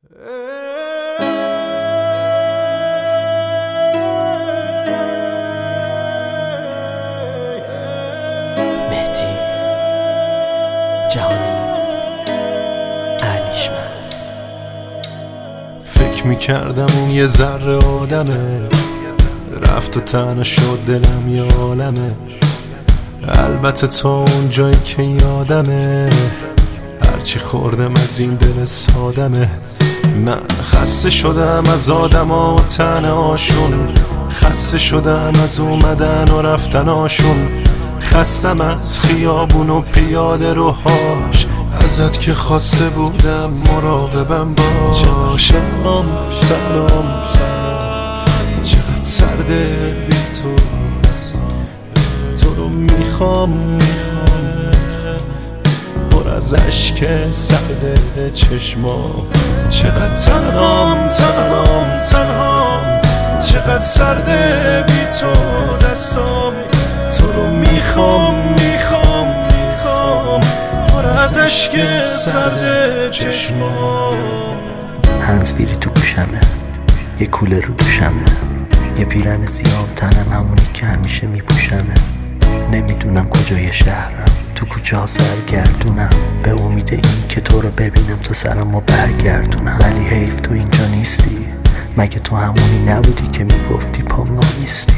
مهدی جهانی علیشمس. فکر میکردم اون یه ذره آدمه، رفت و تنها شد دلم یه عالمه. البته تا اون جایی که یادمه، هرچی خوردم از این دل سادمه. من خسته شدم از آدما و تنهاشون، خسته شدم از اومدن و رفتناشون، خستم از خیابون و پیاده روهاش، ازت که خواسته بودم مراقبم باش. تنام تنام تنام، چقدر سرده بی تو دستم، تو رو میخوام میخوام میخوام، پر از عشق سرده چشمام. چقدر تنهام تنهام تنهام، چقدر سرده بی تو دستم، تو رو میخوام میخوام میخوام، پر از عشق سرده چشمام. هنزفیری تو گوشمه، یه کوله رو دوشمه، یه پیرن سیام تنم همونی که همیشه میپوشمه. نمیدونم کجای شهرم، تو کوچه ها سرگردونم، به امید این که تو رو ببینم تا سرمو برگردونم. ولی حیف تو اینجا نیستی، مگه تو همونی نبودی که میگفتی پام نیستی؟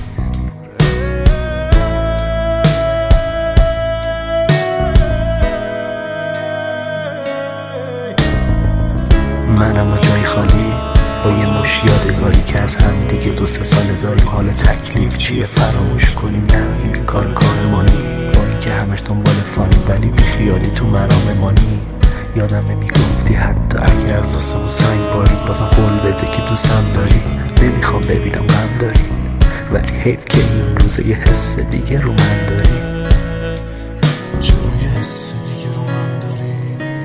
منم و جای خالی با یه مش یادگاری که از هم دیگه 2-3 ساله داریم. حالا تکلیف چیه فراموش کنیم؟ نه این کار مانی، با اینکه همش دنبال فانی ولی بی خیالی تو مرام مانی. یادمه میگفتی حتی اگه از آسمون سنگ بارید بازم قول بده که دوستم داری. نمیخوام ببینم غم داری، ولی حیف که این روزه یه حس دیگه رو من داری. چرا یه حس دیگه رو من داری؟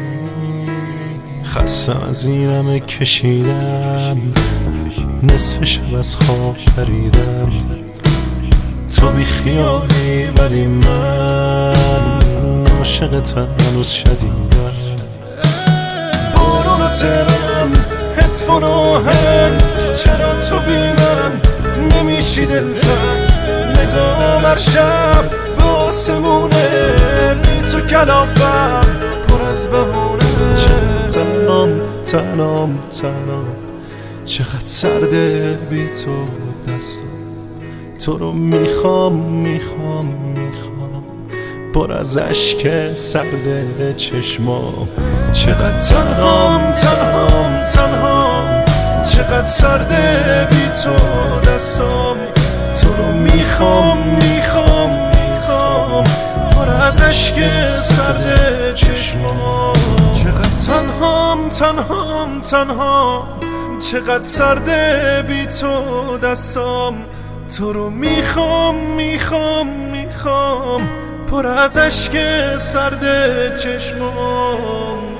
خستم از این همه کشیدم، نصف شب از خواب پریدم. تو بی خیالی ولی من عاشقتم هنوز شدیدم. بارون و ترم هدفون آهنگ، چرا تو بی من نمیشی دلتنگ؟ نگام هر شب به آسمونه، بی تو کلافم پر از بهونه. تنام تنام تنام، چقدر سرده بی تو دستم، تو رو میخوام میخوام میخوام، پر از عشق سرده چشمام. چقدر تنهام تنهام تنهام، چقدر سرده بی تو دستم، تو رو میخوام میخوام میخوام، پر از عشق سرده چشمام. چقدر تنهام تنهام تنهام، چقدر سرده بی تو دستم، تو رو میخوام میخوام میخوام، پر از عشق سرده چشمام.